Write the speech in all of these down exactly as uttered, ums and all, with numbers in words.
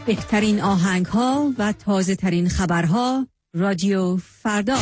بهترین آهنگ ها و تازه ترین خبرها. رادیو فردا.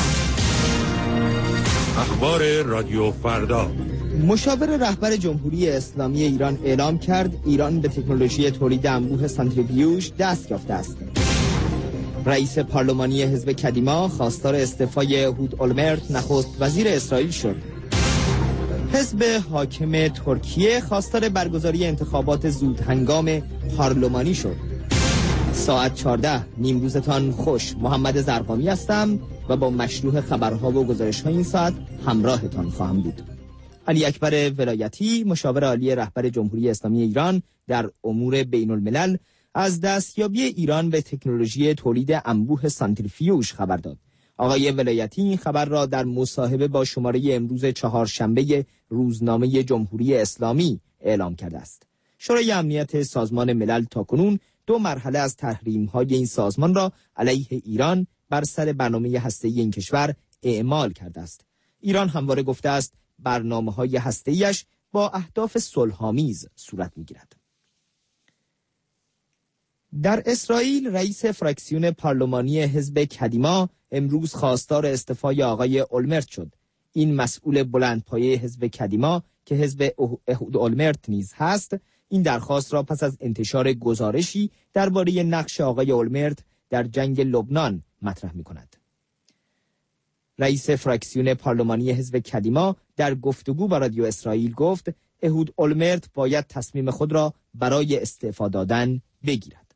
اخبار رادیو فردا. مشاور رهبر جمهوری اسلامی ایران اعلام کرد ایران به تکنولوژی تولید انبوه سانتریفیوژ دست یافته است. رئیس پارلمانی حزب کدیما خواستار استعفای اهود اولمرت نخست وزیر اسرائیل شد. حزب حاکم ترکیه خواستار برگزاری انتخابات زودهنگام پارلمانی شد. ساعت چهارده نیم روزتان خوش. محمد زرقامی هستم و با مشروع خبرها و گزارش‌های این ساعت همراهتان خواهم بود. علی اکبر ولایتی مشاور عالی رهبر جمهوری اسلامی ایران در امور بین الملل از دستیابی ایران به تکنولوژی تولید انبوه سانتریفیوژ خبر داد. آقای ولایتی این خبر را در مصاحبه با شماره امروز چهارشنبه روزنامه جمهوری اسلامی اعلام کرده است. شورای امنیت سازمان ملل تاکنون دو مرحله از تحریم‌های این سازمان را علیه ایران بر سر برنامه هسته‌ای این کشور اعمال کرده است. ایران همواره گفته است برنامه‌های هسته‌ایش با اهداف صلح‌آمیز صورت می‌گیرد. در اسرائیل رئیس فراکسیون پارلمانی حزب کدیما امروز خواستار استعفای آقای اولمرت شد. این مسئول بلندپایه حزب کدیما که حزب اهود اولمرت نیز هست، این درخواست را پس از انتشار گزارشی درباره نقش آقای اولمرت در جنگ لبنان مطرح می‌کند. رئیس فراکسیون پارلمانی حزب کدیما در گفتگو با رادیو اسرائیل گفت اهود اولمرت باید تصمیم خود را برای استعفا دادن بگیرد.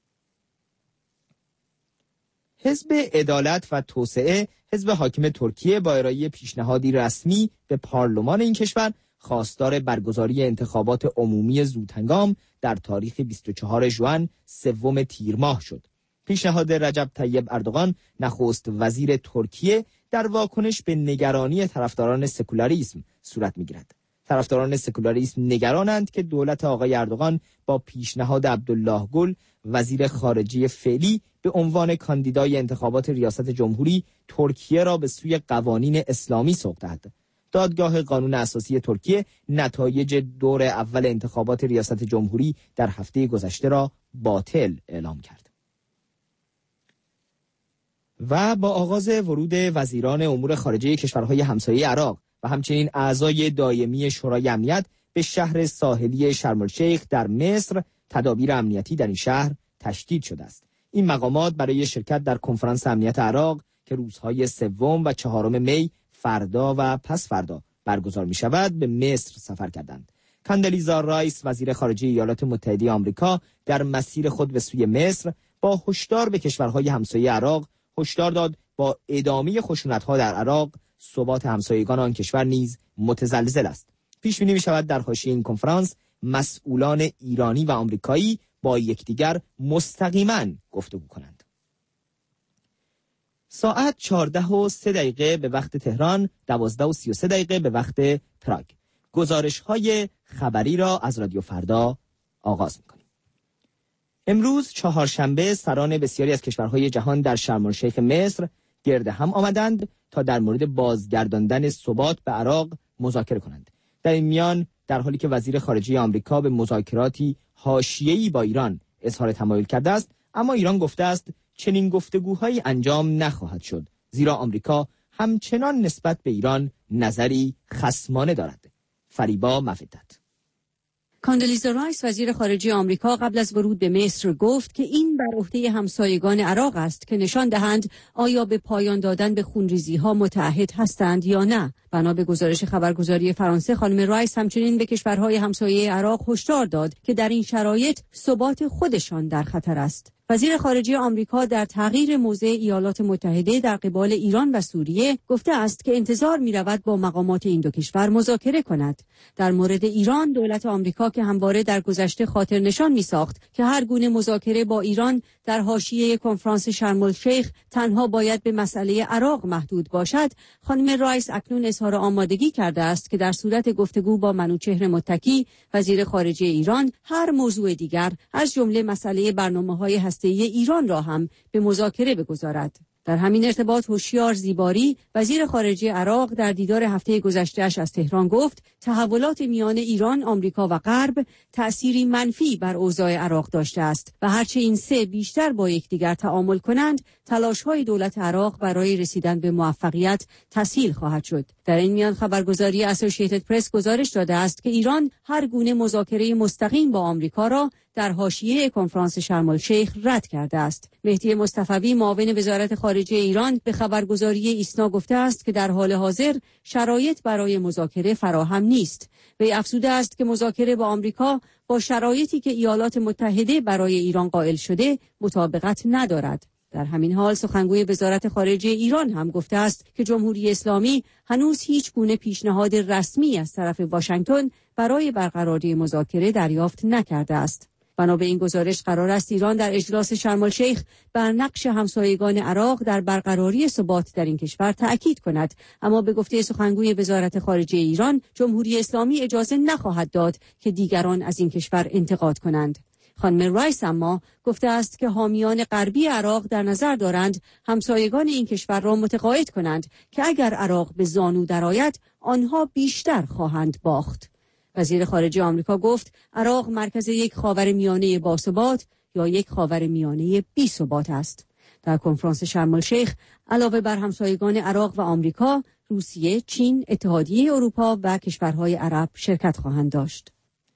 حزب عدالت و توسعه، حزب حاکم ترکیه با ارائه پیشنهادی رسمی به پارلمان این کشور خواستار برگزاری انتخابات عمومی زودهنگام در تاریخ بیست و چهارم ژوئن سوم تیر ماه شد. پیشنهاد رجب طیب اردوغان نخست وزیر ترکیه در واکنش به نگرانی طرفداران سکولاریسم صورت می‌گیرد. طرفداران سکولاریسم نگرانند که دولت آقای اردوغان با پیشنهاد عبدالله گل وزیر خارجه فعلی به عنوان کاندیدای انتخابات ریاست جمهوری ترکیه را به سوی قوانین اسلامی سوق دهد. دادگاه قانون اساسی ترکیه نتایج دور اول انتخابات ریاست جمهوری در هفته گذشته را باطل اعلام کرد. و با آغاز ورود وزیران امور خارجه کشورهای همسایه عراق و همچنین اعضای دائمی شورای امنیت به شهر ساحلی شرم الشیخ در مصر، تدابیر امنیتی در این شهر تشدید شده است. این مقامات برای شرکت در کنفرانس امنیت عراق که روزهای سوم و چهارم می فردا و پس فردا برگزار می شود به مصر سفر کردند. کاندلیزا رایس وزیر خارجه ایالات متحده آمریکا در مسیر خود به سوی مصر با هشدار به کشورهای همسایه عراق هشدار داد با ادامه خشونت‌ها در عراق ثبات همسایگان آن کشور نیز متزلزل است. پیش بینی می‌شود در حاشیه این کنفرانس مسئولان ایرانی و آمریکایی با یکدیگر مستقیما گفتگو کنند. ساعت چهارده و سه دقیقه به وقت تهران، دوازده و سی و سه دقیقه به وقت پراگ. گزارش‌های خبری را از رادیو فردا آغاز می‌کنیم. امروز چهارشنبه سران بسیاری از کشورهای جهان در شرم الشیخ مصر گرد هم آمدند تا در مورد بازگرداندن ثبات به عراق مذاکره کنند. در این میان در حالی که وزیر خارجه آمریکا به مذاکراتی حاشیه‌ای با ایران اظهار تمایل کرده است، اما ایران گفته است چنین گفتگوهایی انجام نخواهد شد، زیرا آمریکا همچنان نسبت به ایران نظری خصمانه دارد. فریبا مفدت. کاندلیزا رایس وزیر خارجه آمریکا قبل از ورود به مصر گفت که این بر عهده همسایگان عراق است که نشان دهند آیا به پایان دادن به خونریزی‌ها متعهد هستند یا نه. بنا به گزارش خبرگزاری فرانسه، خانم رایس همچنین به کشورهای همسایه عراق هشدار داد که در این شرایط ثبات خودشان در خطر است. وزیر خارجه آمریکا در تغییر موضع ایالات متحده در قبال ایران و سوریه گفته است که انتظار می‌رود با مقامات این دو کشور مذاکره کند. در مورد ایران، دولت آمریکا که همواره در گذشته خاطر نشان می‌ساخت که هر گونه مذاکره با ایران در حاشیه کنفرانس شرم الشیخ تنها باید به مسئله عراق محدود باشد، خانم رایس اکنون اظهار آمادگی کرده است که در صورت گفتگو با منوچهر متکی وزیر خارجه ایران هر موضوع دیگر از جمله مسئله برنامه‌های هسته‌ای ایران را هم به مذاکره بگذارد. در همین ارتباط هوشیار زیباری وزیر خارجه عراق در دیدار هفته گذشته‌اش از تهران گفت تحولات میان ایران، آمریکا و غرب تأثیری منفی بر اوضاع عراق داشته است و هرچه این سه بیشتر با یکدیگر تعامل کنند، تلاش‌های دولت عراق برای رسیدن به موفقیت تسهیل خواهد شد. در این میان خبرگزاری اسوسییتد پرس گزارش داده است که ایران هر گونه مذاکره مستقیم با آمریکا را در حاشیه کنفرانس شرم الشیخ رد کرده است. مهدی مصطفی معاون وزارت خارجه ایران به خبرگزاری ایسنا گفته است که در حال حاضر شرایط برای مذاکره فراهم نیست. وی افزوده است که مذاکره با آمریکا با شرایطی که ایالات متحده برای ایران قائل شده مطابقت ندارد. در همین حال سخنگوی وزارت خارجه ایران هم گفته است که جمهوری اسلامی هنوز هیچ گونه پیشنهاد رسمی از طرف واشنگتن برای برقراری مذاکره دریافت نکرده است. بنا به این گزارش قرار است ایران در اجلاس شرم الشیخ بر نقش همسایگان عراق در برقراری ثبات در این کشور تأکید کند، اما به گفته سخنگوی وزارت خارجه ایران جمهوری اسلامی اجازه نخواهد داد که دیگران از این کشور انتقاد کنند. خانم رایس اما گفته است که حامیان غربی عراق در نظر دارند همسایگان این کشور را متقاعد کنند که اگر عراق به زانو درآید آنها بیشتر خواهند باخت. وزیر خارجه آمریکا گفت عراق مرکز یک خاورمیانه باثبات یا یک خاورمیانه بی ثبات است. در کنفرانس شرم الشیخ علاوه بر همسایگان عراق و آمریکا، روسیه، چین، اتحادیه اروپا و کشورهای عرب شرکت خواهند داشت.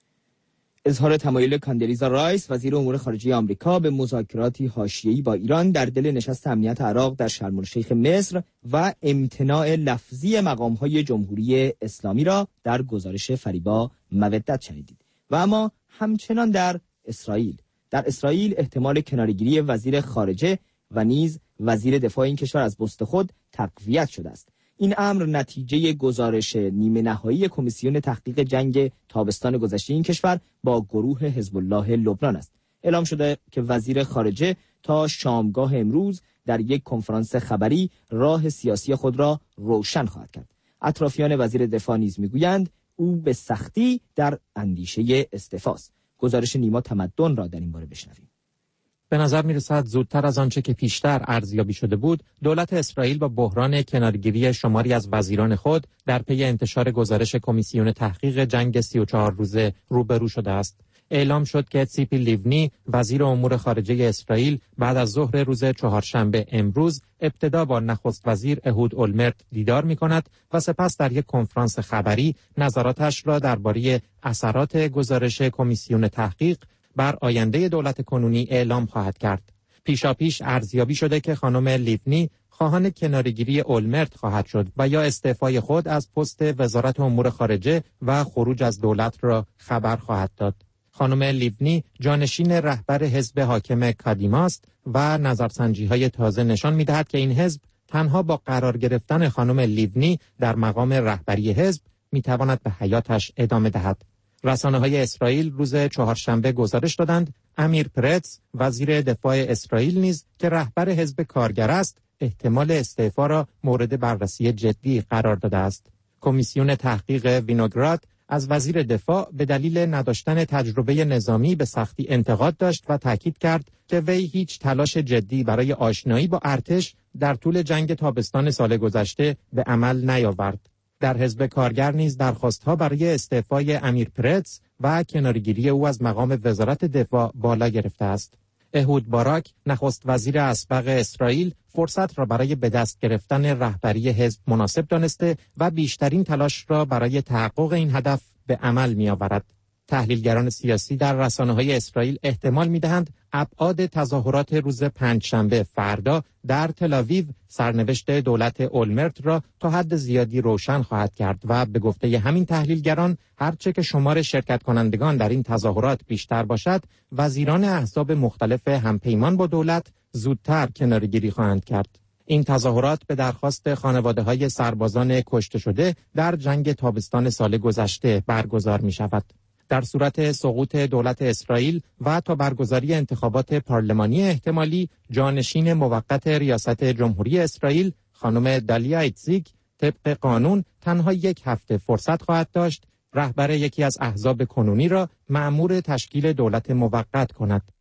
اظهار تمایل کاندلیزا رایس وزیر امور خارجه آمریکا به مذاکراتی حاشیه‌ای با ایران در دل نشست امنیت عراق در شرم الشیخ مصر و امتناع لفظی مقام‌های جمهوری اسلامی را در گزارش فریبا مودت شنیدید. و اما همچنان در اسرائیل در اسرائیل احتمال کناره‌گیری وزیر خارجه و نیز وزیر دفاع این کشور از پست خود تقویت شده است. این امر نتیجه گزارش نیمه نهایی کمیسیون تحقیق جنگ تابستان گذشته این کشور با گروه حزب الله لبنان است. اعلام شده که وزیر خارجه تا شامگاه امروز در یک کنفرانس خبری راه سیاسی خود را روشن خواهد کرد. اطرافیان وزیر دفاع نیز میگویند او به سختی در اندیشه استعفاست. گزارش نیما تمدن را در این باره بشنویم. به نظر می‌رسد زودتر از آنچه که پیشتر ارزیابی شده بود، دولت اسرائیل با بحران کنارگیری شماری از وزیران خود در پی انتشار گزارش کمیسیون تحقیق جنگ سی و چهار روزه روبرو شده است. اعلام شد که تسیپی لیونی وزیر امور خارجه اسرائیل بعد از ظهر روز چهارشنبه امروز ابتدا با نخست وزیر اهود اولمرت دیدار می‌کند و سپس در یک کنفرانس خبری نظراتش را درباره اثرات گزارش کمیسیون تحقیق بر آینده دولت کنونی اعلام خواهد کرد. پیشاپیش ارزیابی شده که خانم لیونی خواهان کناره‌گیری اولمرت خواهد شد و یا استعفای خود از پست وزارت امور خارجه و خروج از دولت را خبر خواهد داد. خانم لیونی جانشین رهبر حزب حاکم کادیما است و نظرسنجی‌های تازه نشان می‌دهد که این حزب تنها با قرار گرفتن خانم لیونی در مقام رهبری حزب می‌تواند به حیاتش ادامه دهد. رسانه‌های اسرائیل روز چهارشنبه گزارش دادند امیر پرتز وزیر دفاع اسرائیل نیز که رهبر حزب کارگر است احتمال استعفا را مورد بررسی جدی قرار داده است. کمیسیون تحقیق وینوگراد از وزیر دفاع به دلیل نداشتن تجربه نظامی به سختی انتقاد داشت و تاکید کرد که وی هیچ تلاش جدی برای آشنایی با ارتش در طول جنگ تابستان سال گذشته به عمل نیاورد. در حزب کارگر نیز درخواست‌ها برای استعفای امیر پرتز و کناره‌گیری او از مقام وزارت دفاع بالا گرفته است. اهود باراک نخست وزیر اسبق اسرائیل فرصت را برای به دست گرفتن رهبری حزب مناسب دانسته و بیشترین تلاش را برای تحقق این هدف به عمل می‌آورد. تحلیلگران سیاسی در رسانه‌های اسرائیل احتمال می‌دهند ابعاد تظاهرات روز پنجشنبه فردا در تل‌آویو سرنوشت دولت اولمرت را تا حد زیادی روشن خواهد کرد و به گفته همین تحلیلگران هرچه که شمار شرکت کنندگان در این تظاهرات بیشتر باشد، وزیران احزاب مختلف همپیمان با دولت زودتر کناره‌گیری خواهند کرد. این تظاهرات به درخواست خانواده‌های سربازان کشته شده در جنگ تابستان سال گذشته برگزار می‌شود. در صورت سقوط دولت اسرائیل و تا برگزاری انتخابات پارلمانی احتمالی، جانشین موقت ریاست جمهوری اسرائیل خانم دالیا ایتزیک طبق قانون تنها یک هفته فرصت خواهد داشت رهبر یکی از احزاب کنونی را مأمور تشکیل دولت موقت کند.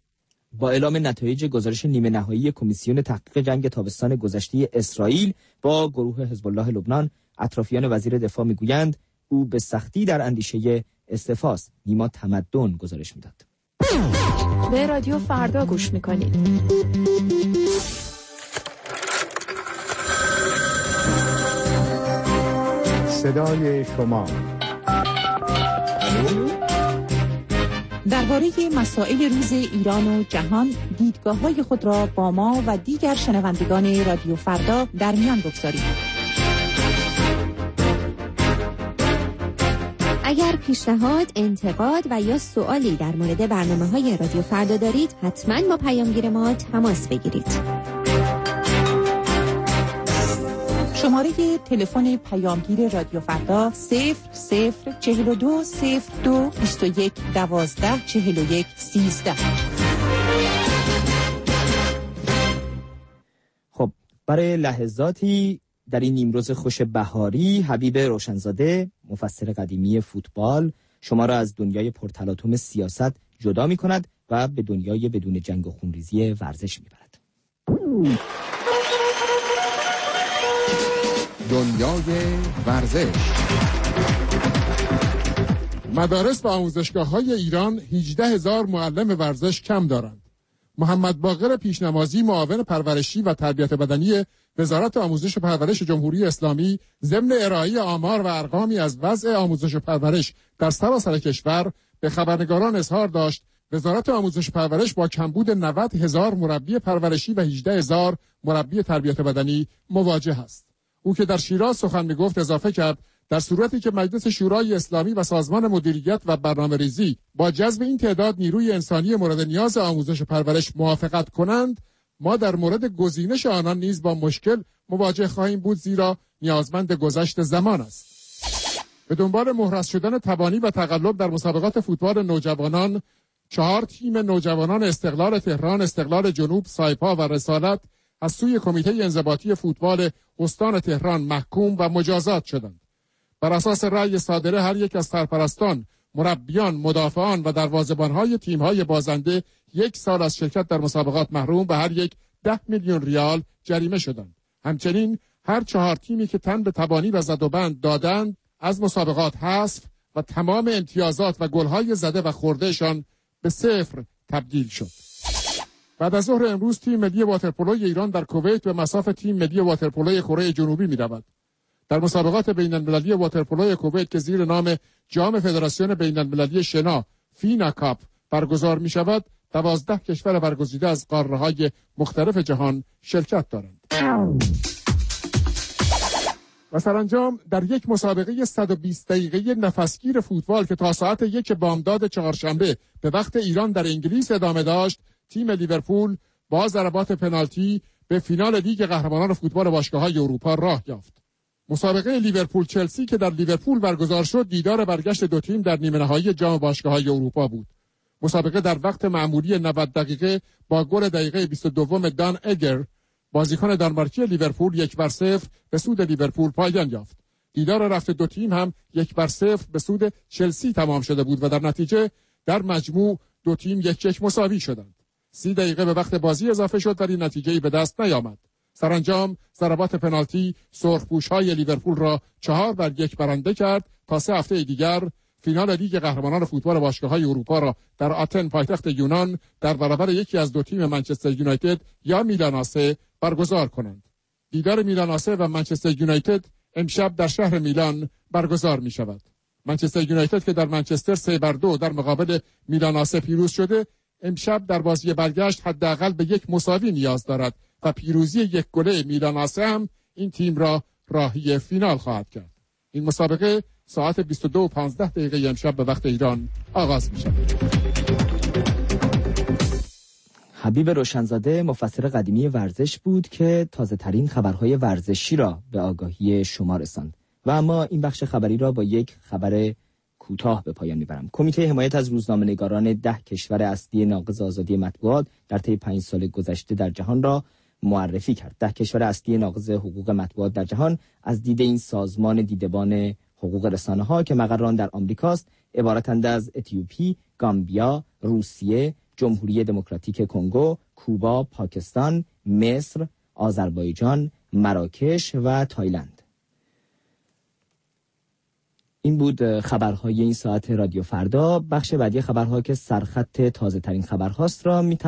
با اعلام نتایج گزارش نیمه نهایی کمیسیون تحقیق جنگ تابستان گذشته اسرائیل با گروه حزب الله لبنان، اطرافیان وزیر دفاع میگویند او به سختی در اندیشه استعفاست. نیما تمدن گزارش میداد. به رادیو فردا گوش میکنید. صدای شما درباره مسائل روز ایران و جهان دیدگاه‌های خود را با ما و دیگر شنوندگان رادیو فردا در میان بگذارید. اگر پیشنهاد، انتقاد و یا سوالی در مورد برنامه‌های رادیو فردا دارید، حتما با پیامگیر ما تماس بگیرید. شماره تلفن پیامگیر رادیو فردا صفر صفر چهل و دو صفر دو بیست و یک دوازده چهل و یک سیزده. خب برای لحظاتی در این نیمروز خوش بهاری، حبیب روشنزاده، مفسر قدیمی فوتبال، شما را از دنیای پرتلاطم سیاست جدا می کند و به دنیای بدون جنگ و خونریزی ورزش می برد. دنیای ورزش. مدارس و آموزشگاه‌های ایران هجده هزار معلم ورزش کم دارند. محمد باقر پیشنمازی، معاون پرورشی و تربیت بدنی وزارت آموزش و پرورش جمهوری اسلامی، ضمن ارائه آمار و ارقامی از وضع آموزش و پرورش در سراسر کشور به خبرنگاران اظهار داشت وزارت آموزش و پرورش با کمبود نود هزار مربی پرورشی و هجده هزار مربی تربیت بدنی مواجه است. او که در شیراز سخن می‌گفت اضافه کرد در صورتی که مجلس شورای اسلامی و سازمان مدیریت و برنامه‌ریزی با جذب این تعداد نیروی انسانی مورد نیاز آموزش و پرورش موافقت کنند، ما در مورد گزینش آنان نیز با مشکل مواجه خواهیم بود، زیرا نیازمند گذشت زمان است. به دنبال مهرس شدن تبانی و تقلب در مسابقات فوتبال نوجوانان، چهار تیم نوجوانان استقلال تهران، استقلال جنوب، سایپا و رسالت از سوی کمیته انضباطی فوتبال استان تهران محکوم و مجازات شدند. بر اساس رأی صادره هر یک از سرپرستان، مربیان، مدافعان و دروازه‌بان‌های تیم‌های بازنده یک سال از شرکت در مسابقات محروم و هر یک ده میلیون ریال جریمه شدند. همچنین هر چهار تیمی که تن به تبانی و زدوبند دادند از مسابقات حذف و تمام امتیازات و گل‌های زده و خوردهشان به صفر تبدیل شد. بعد از ظهر امروز تیم ملی واترپولوی ایران در کویت به مصاف تیم ملی واترپولوی کره جنوبی می‌رود. در مسابقات بین‌المللی واترپولوی کویت که زیر نام جام فدراسیون بین‌المللی شنا فینا کاپ برگزار می‌شود، دوازده کشور برگزیده از قاره‌های مختلف جهان شرکت دارند. و سرانجام در یک مسابقه صد و بیست دقیقه نفسگیر فوتبال که تا ساعت یک بامداد چهارشنبه به وقت ایران در انگلیس ادامه داشت، تیم لیورپول با ضربات پنالتی به فینال لیگ قهرمانان فوتبال باشگاه‌های اروپا راه یافت. مسابقه لیورپول چلسی که در لیورپول برگزار شد، دیدار برگشت دو تیم در نیمه نهایی جام باشگاه‌های اروپا بود. مسابقه در وقت معمولی نود دقیقه با گل دقیقه بیست و دو دان اگر، بازیکن دانمارکی لیورپول، یک بر صفر به سود لیورپول پایان یافت. دیدار رفت دو تیم هم یک بر صفر به سود چلسی تمام شده بود و در نتیجه در مجموع دو تیم یک یک مساوی شدند. سی دقیقه به وقت بازی اضافه شد ولی نتیجه‌ای به دست نیامد. سرانجام ضربات پنالتی سرخپوش‌های لیورپول را چهار بر یک برنده کرد تا سه هفته دیگر فینال لیگ قهرمانان فوتبال باشگاه‌های اروپا را در آتن پایتخت یونان در برابر یکی از دو تیم منچستر یونایتد یا میلان آسه برگزار کنند. دیدار میلان آسه و منچستر یونایتد امشب در شهر میلان برگزار می شود. منچستر یونایتد که در منچستر سه بر دو در مقابل میلان آسه پیروز شده، امشب در بازی برگشت حداقل به یک مساوی نیاز دارد و پیروزی یک گله میلان آسه هم این تیم را راهی فینال خواهد کرد. این مسابقه ساعت بیست و دو و پانزده دقیقه امشب به وقت ایران آغاز می شود. حبیب روشنزاده مفسر قدیمی ورزش بود که تازه ترین خبرهای ورزشی را به آگاهی شما رساند. و اما این بخش خبری را با یک خبر کوتاه به پایان میبرم. کمیته حمایت از روزنامه‌نگاران ده کشور اصلی ناقض آزادی مطبوعات در طی پنج سال گذشته در جهان را معرفی کرد. ده کشور اصلی ناقض حقوق مطبوعات در جهان از دید این سازمان دیدبان حقوق رسانه‌ها که مقر آن در آمریکاست عبارتند از اتیوپی، گامبیا، روسیه، جمهوری دموکراتیک کنگو، کوبا، پاکستان، مصر، آذربایجان، مراکش و تایلند. این بود خبرهای این ساعت رادیو فردا. بخش بعدی خبرها که سرخط تازه ترین خبرهاست را می